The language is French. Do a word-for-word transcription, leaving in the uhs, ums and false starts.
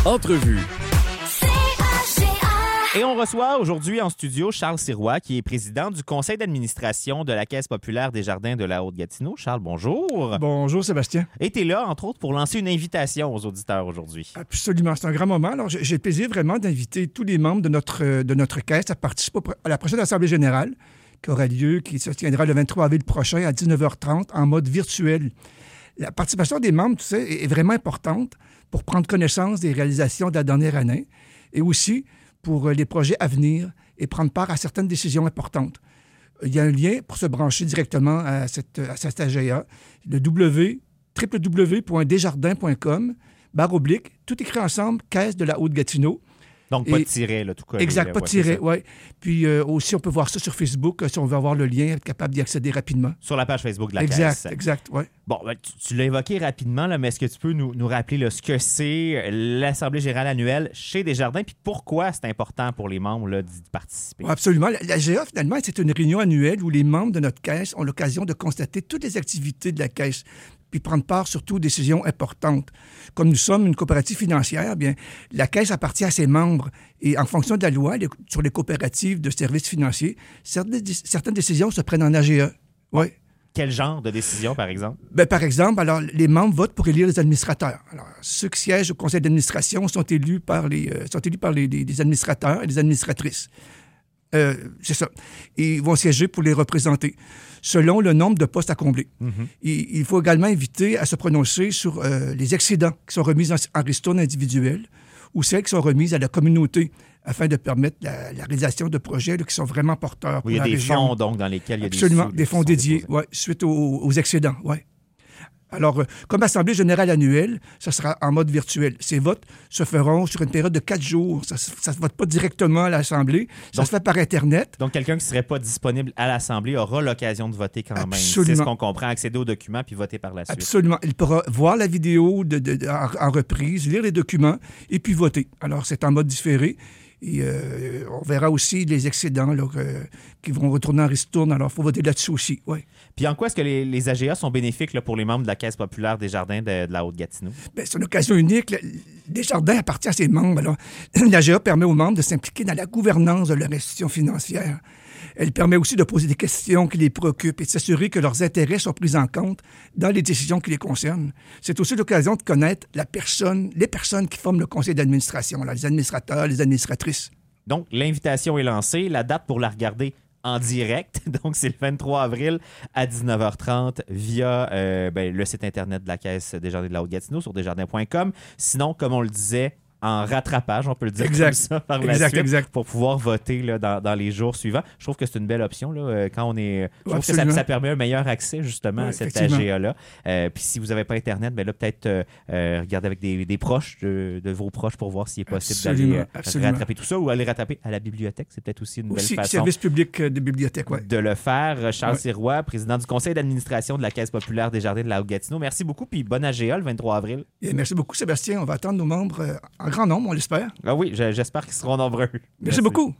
Entrevue. Et on reçoit aujourd'hui en studio Charles Sirois, qui est président du conseil d'administration de la Caisse populaire des Jardins de la Haute-Gatineau. Charles, bonjour. Bonjour, Sébastien. Et tu es là, entre autres, pour lancer une invitation aux auditeurs aujourd'hui. Absolument, c'est un grand moment. Alors, j'ai le plaisir vraiment d'inviter tous les membres de notre, de notre caisse à participer à la prochaine Assemblée générale qui aura lieu, qui se tiendra le vingt-trois avril prochain à dix-neuf heures trente en mode virtuel. La participation des membres, tu sais, est vraiment importante pour prendre connaissance des réalisations de la dernière année et aussi pour les projets à venir et prendre part à certaines décisions importantes. Il y a un lien pour se brancher directement à cette, à cette A G A, le w w w point desjardins point com, barre oblique, tout écrit ensemble, Caisse de la Haute-Gatineau. Donc, pas de tiret, là, tout collé. Exact, là, pas de ouais, tiret, oui. Puis euh, aussi, on peut voir ça sur Facebook, si on veut avoir le lien, être capable d'y accéder rapidement. Sur la page Facebook de la exact, Caisse. Exact, exact, oui. Bon, ben, tu, tu l'as évoqué rapidement, là, mais est-ce que tu peux nous, nous rappeler là, ce que c'est l'Assemblée générale annuelle chez Desjardins, puis pourquoi c'est important pour les membres là, d'y participer? Oui, absolument. L'A G A, finalement, c'est une réunion annuelle où les membres de notre Caisse ont l'occasion de constater toutes les activités de la Caisse, puis prendre part surtout aux décisions importantes. Comme nous sommes une coopérative financière, bien, la Caisse appartient à ses membres et en fonction de la loi les, sur les coopératives de services financiers, certaines, certaines décisions se prennent en A G A. Oui. Quel genre de décision, par exemple? Bien, par exemple, alors, les membres votent pour élire les administrateurs. Alors, ceux qui siègent au conseil d'administration sont élus par les, euh, sont élus par les, les, les administrateurs et les administratrices. Euh, c'est ça. Et ils vont siéger pour les représenter, selon le nombre de postes à combler. Mm-hmm. Et, il faut également éviter à se prononcer sur euh, les excédents qui sont remis en, en ristourne individuelle ou celles qui sont remises à la communauté afin de permettre la, la réalisation de projets là, qui sont vraiment porteurs pour oui, il y a la des région. fonds, donc, dans lesquels il y a Absolument, des, des fonds dédiés, ouais, suite aux, aux excédents, oui. Alors, euh, comme Assemblée générale annuelle, ça sera en mode virtuel. Ces votes se feront sur une période de quatre jours. Ça ne se vote pas directement à l'Assemblée. Ça donc, se fait par Internet. Donc, quelqu'un qui ne serait pas disponible à l'Assemblée aura l'occasion de voter quand Absolument. même. C'est ce qu'on comprend, accéder aux documents puis voter par la suite. Absolument. Il pourra voir la vidéo de, de, de, en, en reprise, lire les documents et puis voter. Alors, c'est en mode différé. Et euh, on verra aussi les excédents là, euh, qui vont retourner en ristourne. Alors, il faut voter là-dessus aussi, oui. Puis en quoi est-ce que les, les A G A sont bénéfiques là, pour les membres de la Caisse populaire des Jardins de, de la Haute-Gatineau? Bien, c'est une occasion unique. Desjardins appartient à ses membres. Alors, l'A G A permet aux membres de s'impliquer dans la gouvernance de leur institution financière. Elle permet aussi de poser des questions qui les préoccupent et de s'assurer que leurs intérêts sont pris en compte dans les décisions qui les concernent. C'est aussi l'occasion de connaître la personne, les personnes qui forment le conseil d'administration, là, les administrateurs, les administratrices. Donc, l'invitation est lancée. La date pour la regarder en direct, donc c'est le vingt-trois avril à dix-neuf heures trente via euh, ben, le site Internet de la Caisse des Jardins de la Haute-Gatineau sur desjardins point com. Sinon, comme on le disait, en rattrapage, on peut le dire exact. comme ça, par la exact, suite, exact. pour pouvoir voter là, dans, dans les jours suivants. Je trouve que c'est une belle option. Là, quand on est, je trouve Absolument. que ça, ça permet un meilleur accès justement oui, à cette A G A-là. Euh, Puis si vous n'avez pas Internet, ben là, peut-être euh, euh, regarder avec des, des proches, de, de vos proches, pour voir s'il est possible absolument, d'aller absolument. rattraper tout ça ou aller rattraper à la bibliothèque. C'est peut-être aussi une aussi, belle façon service public de bibliothèque, ouais. de le faire. Charles ouais. Sirois, président du conseil d'administration de la Caisse populaire des Jardins de la Haute-Gatineau. Merci beaucoup, puis bonne A G A le vingt-trois avril. Et merci beaucoup, Sébastien. On va attendre nos membres euh, en grand nombre, on l'espère. Ah oui, j'espère qu'ils seront nombreux. Merci, Merci beaucoup.